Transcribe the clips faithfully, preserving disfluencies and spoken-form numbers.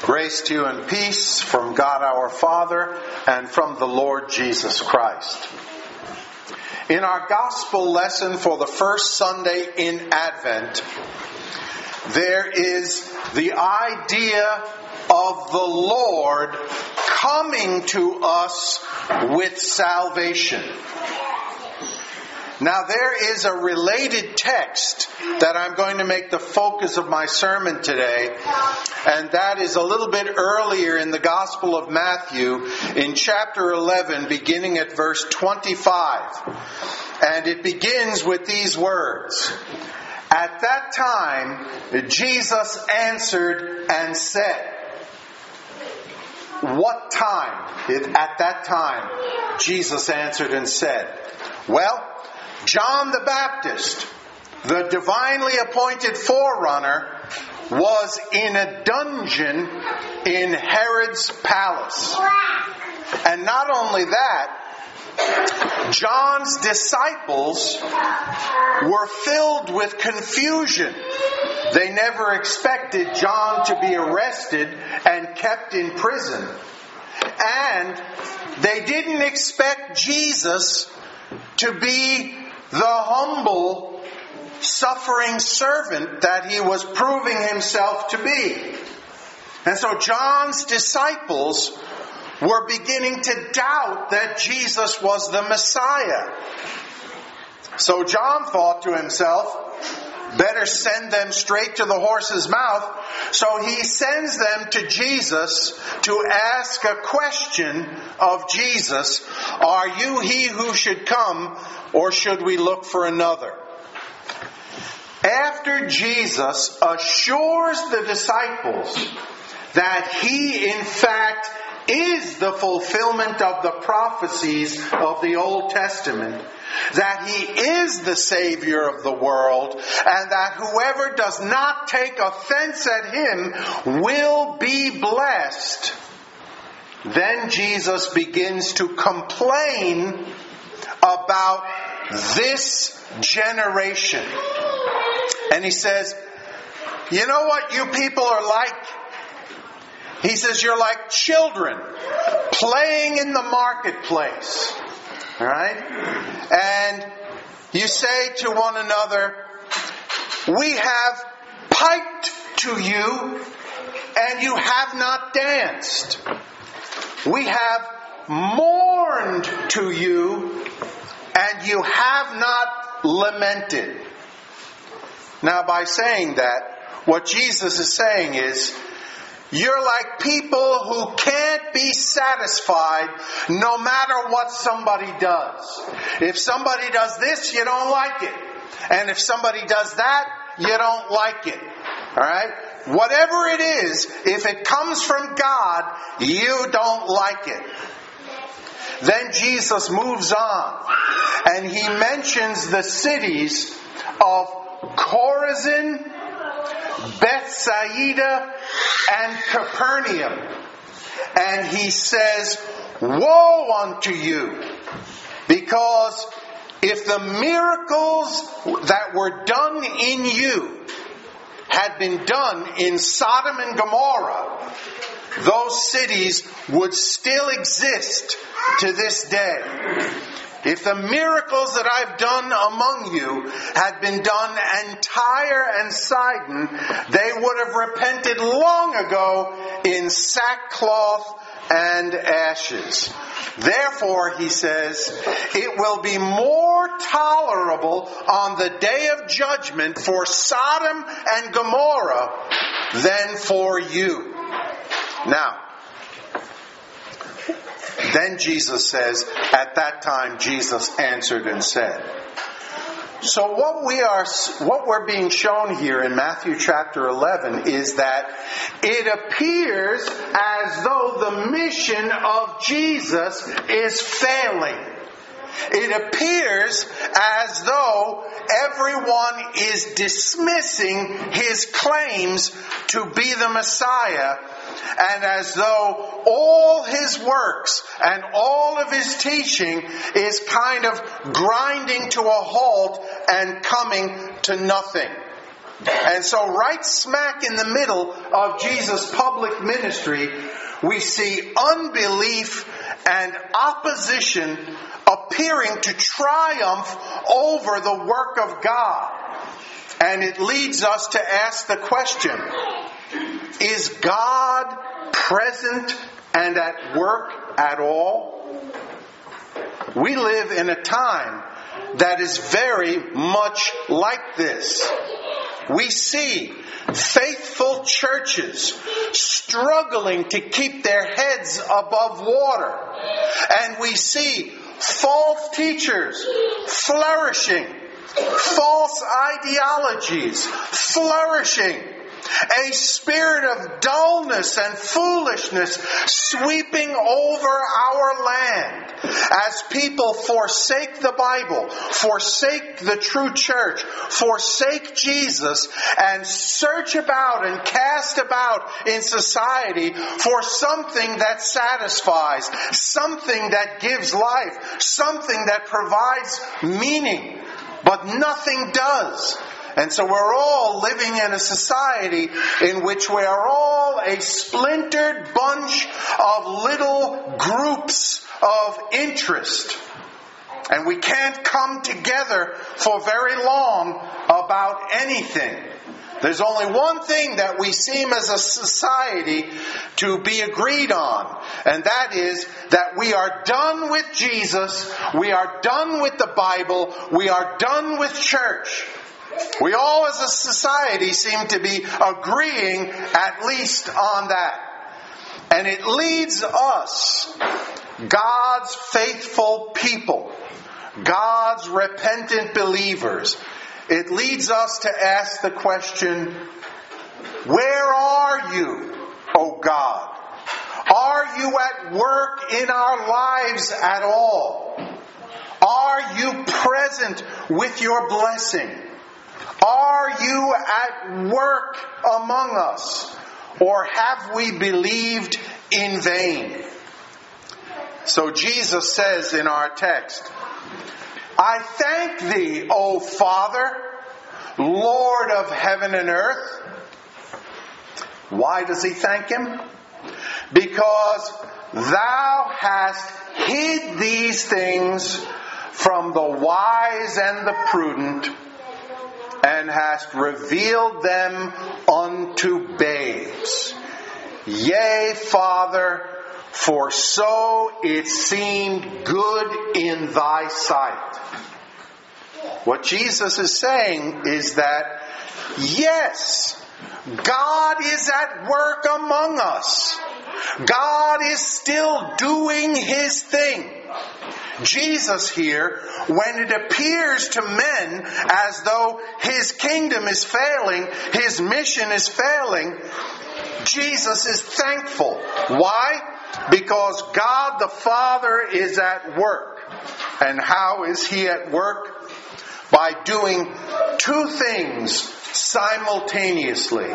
Grace to you and peace from God our Father and from the Lord Jesus Christ. In our gospel lesson for the first Sunday in Advent, there is the idea of the Lord coming to us with salvation. Now there is a related text that I'm going to make the focus of my sermon today, and that is a little bit earlier in the Gospel of Matthew in chapter eleven, beginning at verse twenty-five. And it begins with these words. At that time, Jesus answered and said. What time? At that time, Jesus answered and said. Well, John the Baptist, the divinely appointed forerunner, was in a dungeon in Herod's palace. And not only that, John's disciples were filled with confusion. They never expected John to be arrested and kept in prison. And they didn't expect Jesus to be the humble, suffering servant that he was proving himself to be. And so John's disciples were beginning to doubt that Jesus was the Messiah. So John thought to himself, better send them straight to the horse's mouth. So he sends them to Jesus to ask a question of Jesus. Are you he who should come, or should we look for another? After Jesus assures the disciples that he in fact is the fulfillment of the prophecies of the Old Testament, that he is the Savior of the world, and that whoever does not take offense at him will be blessed, then Jesus begins to complain about this generation. And he says, you know what you people are like? He says, you're like children playing in the marketplace. All right? And you say to one another, we have piped to you, and you have not danced. We have mourned to you, and you have not lamented. Now, by saying that, what Jesus is saying is, you're like people who can't be satisfied no matter what somebody does. If somebody does this, you don't like it. And if somebody does that, you don't like it. Alright? Whatever it is, if it comes from God, you don't like it. Then Jesus moves on, and he mentions the cities of Chorazin, Bethsaida, and Capernaum. And he says, woe unto you, because if the miracles that were done in you had been done in Sodom and Gomorrah, those cities would still exist to this day. If the miracles that I've done among you had been done in Tyre and Sidon, they would have repented long ago in sackcloth and ashes. Therefore, he says, it will be more tolerable on the day of judgment for Sodom and Gomorrah than for you. Now, then Jesus says, at that time Jesus answered and said. So what we are, what we're being shown here in Matthew chapter eleven is that it appears as though the mission of Jesus is failing. It appears as though everyone is dismissing his claims to be the Messiah, and as though all his works and all of his teaching is kind of grinding to a halt and coming to nothing. And so right smack in the middle of Jesus' public ministry, we see unbelief and opposition appearing to triumph over the work of God. And it leads us to ask the question, is God present and at work at all? We live in a time that is very much like this. We see faithful churches struggling to keep their heads above water. And we see false teachers flourishing, false ideologies flourishing, a spirit of dullness and foolishness sweeping over our land as people forsake the Bible, forsake the true church, forsake Jesus, and search about and cast about in society for something that satisfies, something that gives life, something that provides meaning. But nothing does. And so we're all living in a society in which we are all a splintered bunch of little groups of interest. And we can't come together for very long about anything. There's only one thing that we seem as a society to be agreed on, and that is that we are done with Jesus, we are done with the Bible, we are done with church. We all as a society seem to be agreeing at least on that. And it leads us, God's faithful people, God's repentant believers, it leads us to ask the question, where are you, O God? Are you at work in our lives at all? Are you present with your blessing? Are you at work among us? Or have we believed in vain? So Jesus says in our text, I thank thee, O Father, Lord of heaven and earth. Why does he thank him? Because thou hast hid these things from the wise and the prudent, and hast revealed them unto babes. Yea, Father, for so it seemed good in thy sight. What Jesus is saying is that, yes, God is at work among us. God is still doing His thing. Jesus here, when it appears to men as though His kingdom is failing, His mission is failing, Jesus is thankful. Why? Because God the Father is at work. And how is He at work? By doing two things simultaneously.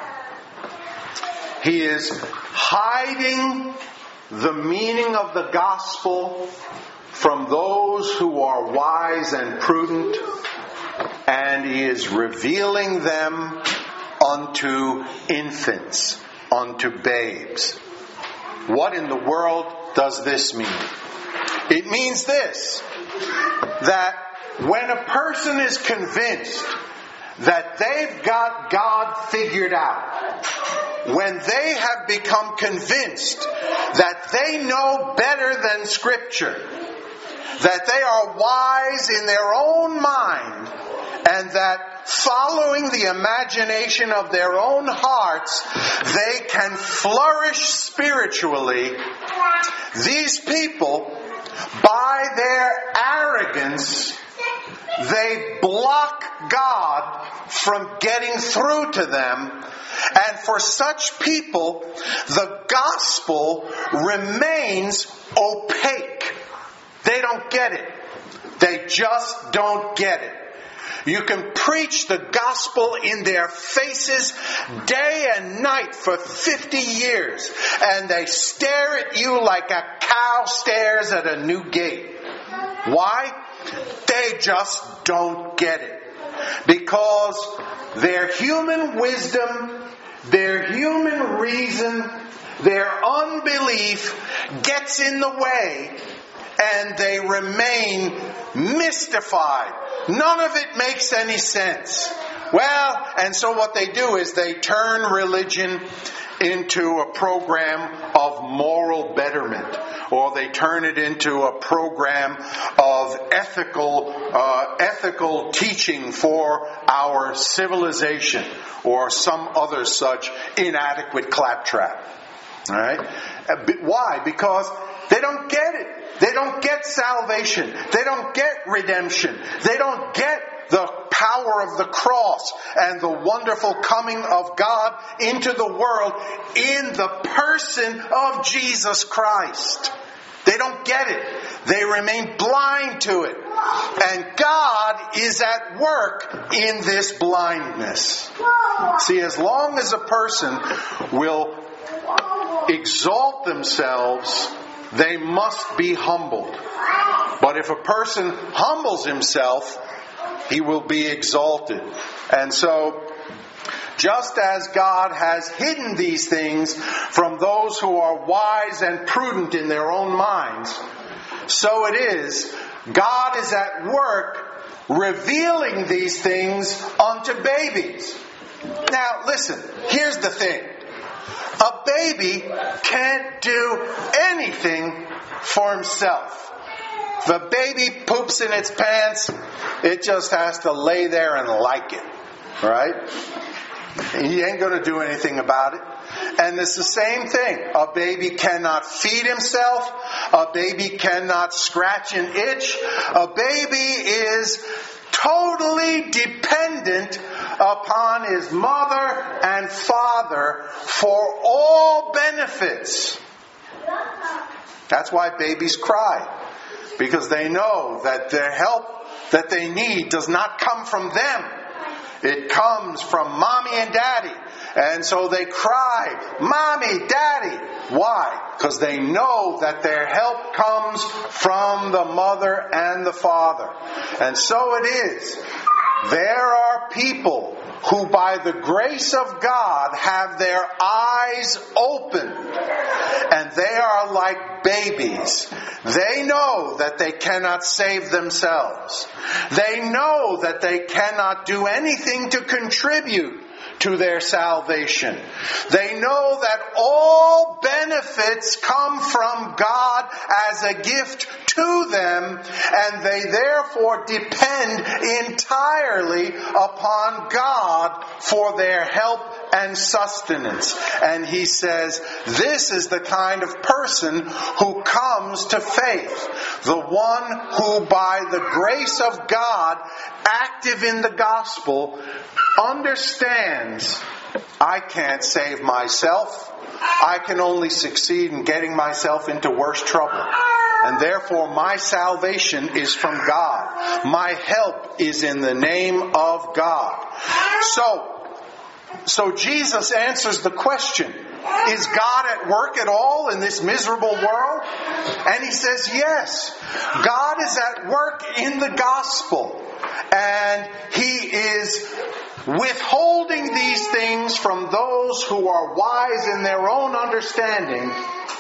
He is hiding the meaning of the gospel from those who are wise and prudent, and He is revealing them unto infants, unto babes. What in the world does this mean? It means this, that when a person is convinced that they've got God figured out, when they have become convinced that they know better than Scripture, that they are wise in their own mind, and that following the imagination of their own hearts, they can flourish spiritually, these people, by their arrogance, they block God from getting through to them. And for such people, the gospel remains opaque. They don't get it. They just don't get it. You can preach the gospel in their faces day and night for fifty years, and they stare at you like a cow stares at a new gate. Why? They just don't get it. Because their human wisdom, their human reason, their unbelief gets in the way, and they remain mystified. None of it makes any sense. Well, and so what they do is they turn religion into a program of moral betterment, or they turn it into a program of ethical uh, ethical teaching for our civilization, or some other such inadequate claptrap. All right? Why? Because they don't get it. They don't get salvation. They don't get redemption. They don't get the power of the cross and the wonderful coming of God into the world in the person of Jesus Christ. They don't get it. They remain blind to it. And God is at work in this blindness. See, as long as a person will exalt themselves, they must be humbled. But if a person humbles himself, he will be exalted. And so, just as God has hidden these things from those who are wise and prudent in their own minds, so it is, God is at work revealing these things unto babies. Now, listen, here's the thing. A baby can't do anything for himself. If a baby poops in its pants, it just has to lay there and like it. Right? He ain't going to do anything about it. And it's the same thing. A baby cannot feed himself. A baby cannot scratch an itch. A baby is totally dependent upon his mother and father for all benefits. That's why babies cry. Because they know that their help that they need does not come from them. It comes from mommy and daddy. And so they cry, Mommy, Daddy. Why? Because they know that their help comes from the mother and the father. And so it is. There are people who by the grace of God have their eyes opened. And they are like babies. They know that they cannot save themselves. They know that they cannot do anything to contribute to their salvation. They know that all benefits come from God as a gift to them, and they therefore depend entirely upon God for their help and sustenance. And he says, this is the kind of person who comes to faith. The one who by the grace of God, active in the gospel, understands, I can't save myself. I can only succeed in getting myself into worse trouble. And therefore my salvation is from God. My help is in the name of God. So, So Jesus answers the question, is God at work at all in this miserable world? And he says, yes. God is at work in the gospel. And he is withholding these things from those who are wise in their own understanding.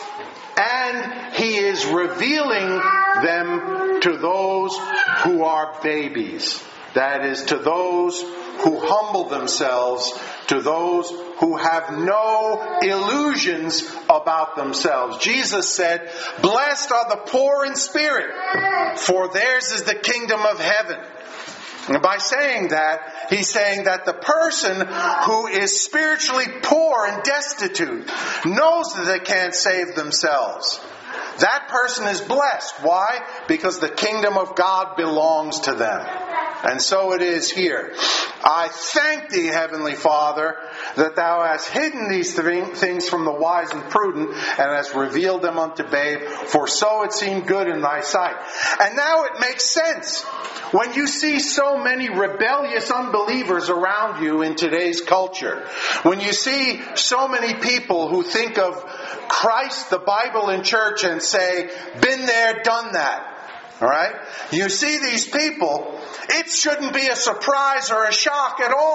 And he is revealing them to those who are babies. That is, to those who humble themselves, to those who have no illusions about themselves. Jesus said, blessed are the poor in spirit, for theirs is the kingdom of heaven. And by saying that, he's saying that the person who is spiritually poor and destitute knows that they can't save themselves. That person is blessed. Why? Because the kingdom of God belongs to them. And so it is here. I thank thee, Heavenly Father, that thou hast hidden these things from the wise and prudent, and hast revealed them unto babe, for so it seemed good in thy sight. And now it makes sense. When you see so many rebellious unbelievers around you in today's culture, when you see so many people who think of Christ, the Bible, and church and say, been there, done that. All right? You see these people, it shouldn't be a surprise or a shock at all.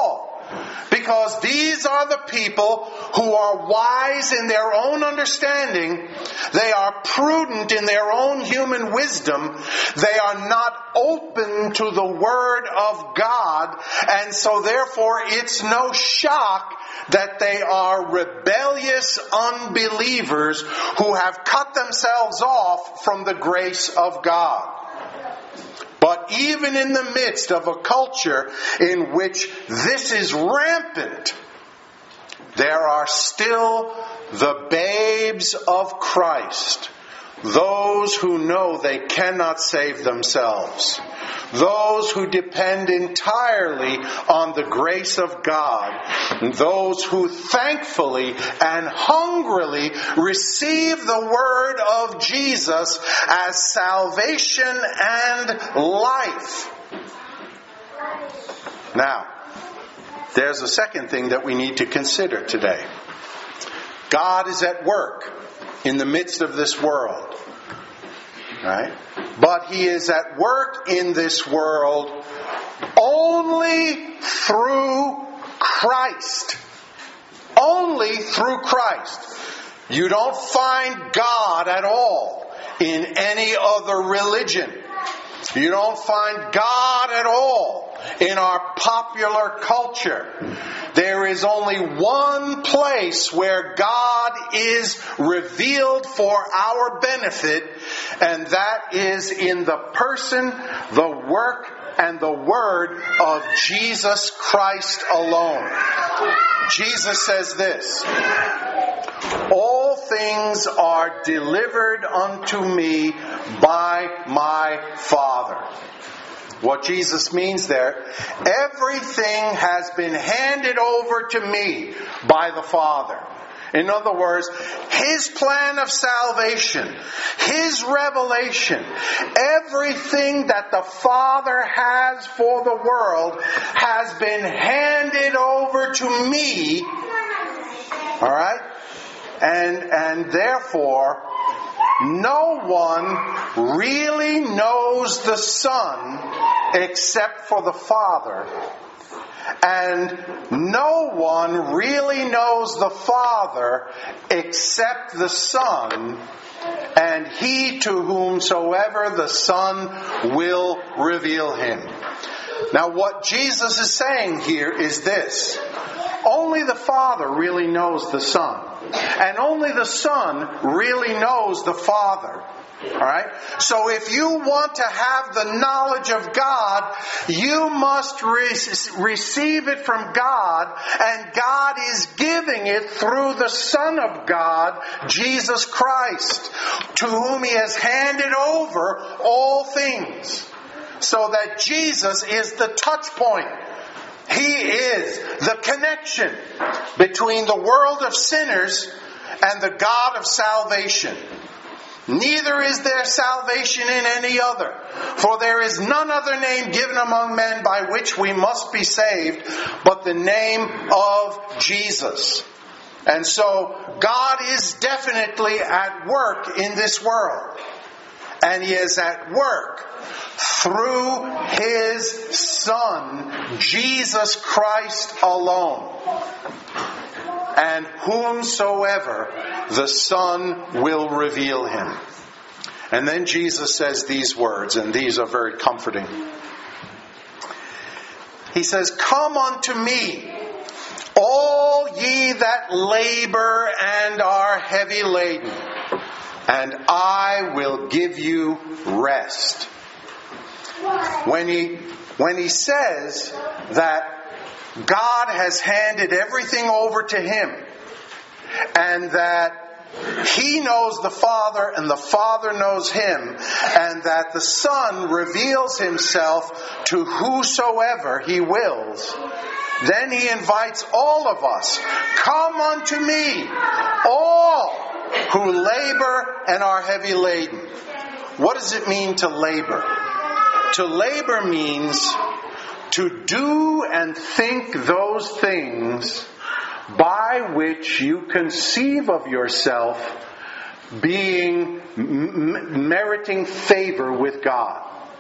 Because these are the people who are wise in their own understanding. They are prudent in their own human wisdom. They are not open to the Word of God. And so therefore it's no shock that they are rebellious unbelievers who have cut themselves off from the grace of God. But even in the midst of a culture in which this is rampant, there are still the babes of Christ, those who know they cannot save themselves, those who depend entirely on the grace of God, those who thankfully and hungrily receive the word of Jesus as salvation and life. Now, there's a second thing that we need to consider today. God is at work in the midst of this world. Right? But He is at work in this world only through Christ. Only through Christ. You don't find God at all in any other religion. You don't find God at all in our popular culture. There is only one place where God is revealed for our benefit, and that is in the person, the work, and the word of Jesus Christ alone. Jesus says this: all things are delivered unto me by my Father. What Jesus means there, everything has been handed over to me by the Father. In other words, His plan of salvation, His revelation, everything that the Father has for the world has been handed over to me. All right? And, and therefore, no one really knows the Son except for the Father. And no one really knows the Father except the Son, and he to whomsoever the Son will reveal Him. Now what Jesus is saying here is this: only the Father really knows the Son. And only the Son really knows the Father. Alright? So if you want to have the knowledge of God, you must re- receive it from God, and God is giving it through the Son of God, Jesus Christ, to whom He has handed over all things. So that Jesus is the touch point. He is the connection between the world of sinners and the God of salvation. Neither is there salvation in any other, for there is none other name given among men by which we must be saved, but the name of Jesus. And so God is definitely at work in this world. And He is at work through His Son, Jesus Christ alone. And whomsoever the Son will reveal Him. And then Jesus says these words, and these are very comforting. He says, "Come unto me, all ye that labor and are heavy laden, and I will give you rest." When he, when he says that God has handed everything over to Him, and that He knows the Father and the Father knows Him, and that the Son reveals Himself to whosoever He wills, then He invites all of us, "Come unto me, all who labor and are heavy laden." What does it mean to labor? To labor means to do and think those things by which you conceive of yourself being m- meriting favor with God.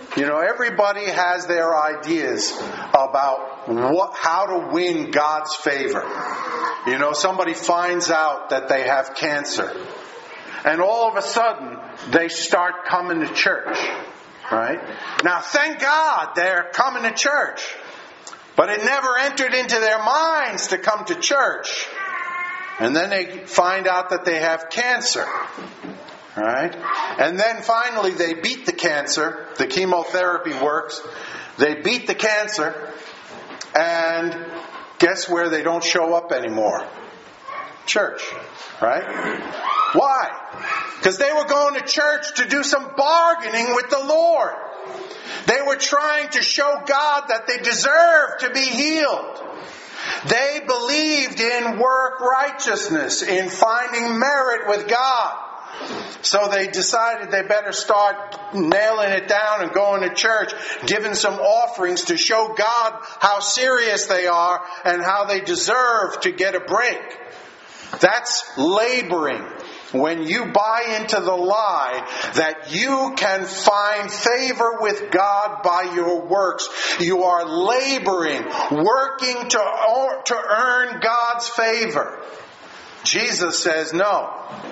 You know, everybody has their ideas about what, how to win God's favor. You know, somebody finds out that they have cancer, and all of a sudden they start coming to church. Right? Now, thank God they're coming to church, but it never entered into their minds to come to church. And then they find out that they have cancer. Right? And then finally they beat the cancer. The chemotherapy works. They beat the cancer. And guess where they don't show up anymore? Church. Right? Why? Because they were going to church to do some bargaining with the Lord. They were trying to show God that they deserved to be healed. They believed in work righteousness, in finding merit with God. So they decided they better start nailing it down and going to church, giving some offerings to show God how serious they are and how they deserve to get a break. That's laboring. When you buy into the lie that you can find favor with God by your works, you are laboring, working to, to earn God's favor. Jesus says, no.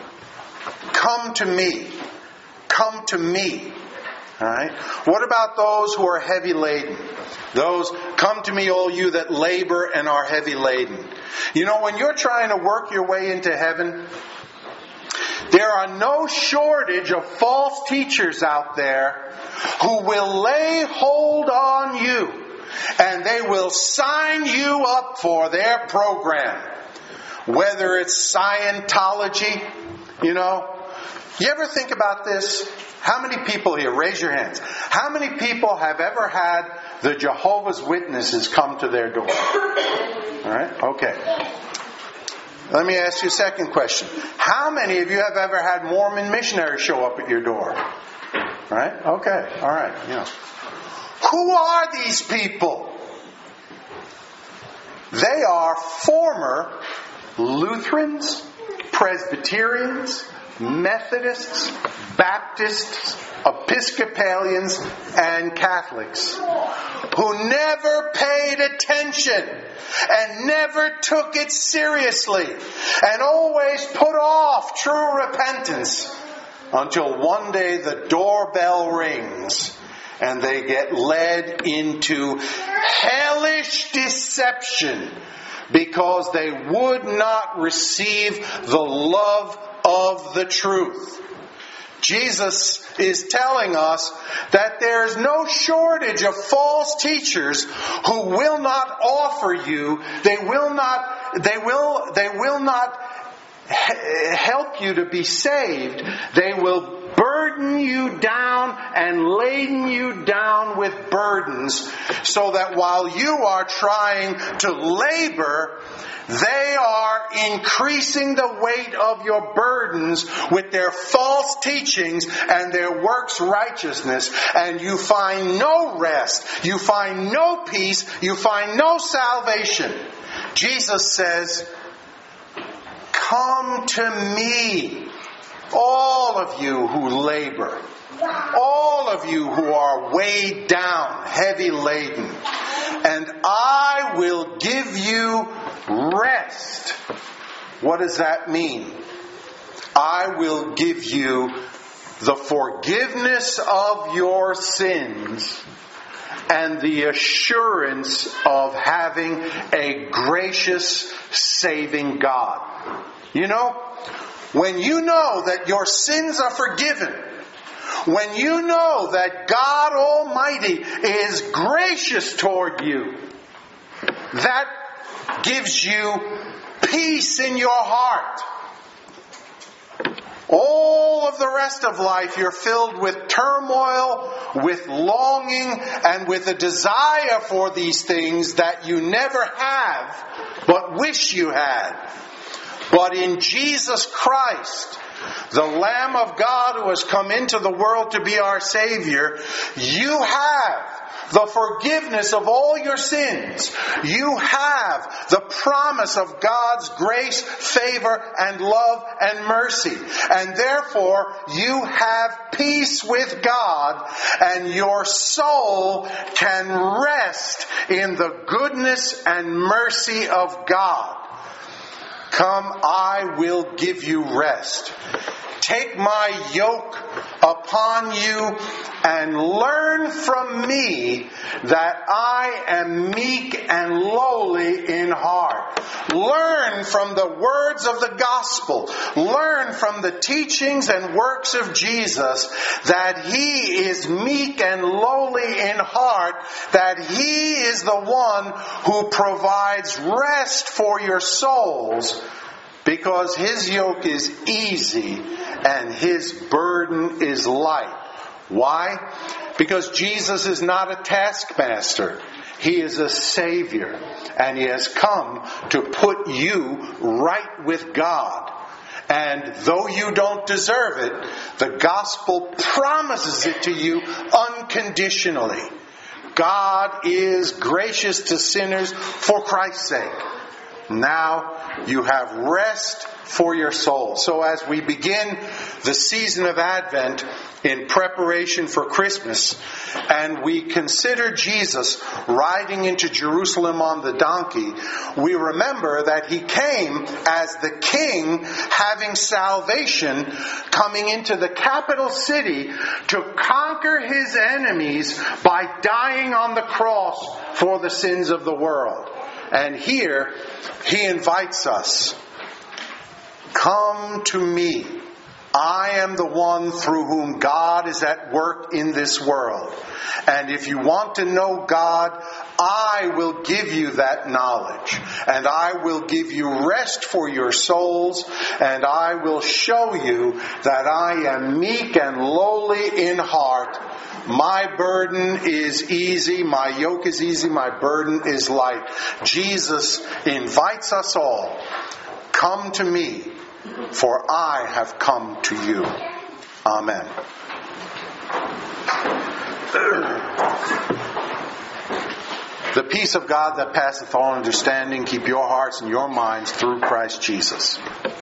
Come to me. Come to me. All right? What about those who are heavy laden? Those, come to me, all you that labor and are heavy laden. You know, when you're trying to work your way into heaven, there are no shortage of false teachers out there who will lay hold on you and they will sign you up for their program. Whether it's Scientology, you know. You ever think about this? How many people here, raise your hands, how many people have ever had the Jehovah's Witnesses come to their door? All right, okay. Let me ask you a second question. How many of you have ever had Mormon missionaries show up at your door? Right? Okay. All right. You know. Who are these people? They are former Lutherans, Presbyterians, Methodists, Baptists, Episcopalians, and Catholics who never paid attention and never took it seriously and always put off true repentance until one day the doorbell rings and they get led into hellish deception because they would not receive the love of the truth. Jesus is telling us that there is no shortage of false teachers who will not offer you, they will not, they will, they will not help you to be saved. They will burden you down and laden you down with burdens so that while you are trying to labor, they are increasing the weight of your burdens with their false teachings and their works righteousness, and you find no rest, you find no peace, you find no salvation. Jesus says, come to me, all of you who labor, all of you who are weighed down, heavy laden, and I will give you rest. What does that mean? I will give you the forgiveness of your sins and the assurance of having a gracious, saving God. You know, when you know that your sins are forgiven, when you know that God Almighty is gracious toward you, that gives you peace in your heart. All of the rest of life you're filled with turmoil, with longing, and with a desire for these things that you never have, but wish you had. But in Jesus Christ, the Lamb of God who has come into the world to be our Savior, you have the forgiveness of all your sins. You have the promise of God's grace, favor, and love and mercy. And therefore, you have peace with God, and your soul can rest in the goodness and mercy of God. Come, I will give you rest. Take my yoke upon you and learn from me that I am meek and lowly in heart. Learn from the words of the gospel. Learn from the teachings and works of Jesus that He is meek and lowly in heart, that He is the one who provides rest for your souls, because His yoke is easy and His burden is light. Why? Because Jesus is not a taskmaster. He is a Savior. And He has come to put you right with God. And though you don't deserve it, the gospel promises it to you unconditionally. God is gracious to sinners for Christ's sake. Now you have rest for your soul. So as we begin the season of Advent in preparation for Christmas, and we consider Jesus riding into Jerusalem on the donkey, we remember that He came as the King, having salvation, coming into the capital city to conquer His enemies by dying on the cross for the sins of the world. And here, He invites us, come to me. I am the one through whom God is at work in this world. And if you want to know God, I will give you that knowledge. And I will give you rest for your souls. And I will show you that I am meek and lowly in heart. My burden is easy, my yoke is easy, my burden is light. Jesus invites us all, come to me, for I have come to you. Amen. The peace of God that passeth all understanding, keep your hearts and your minds through Christ Jesus.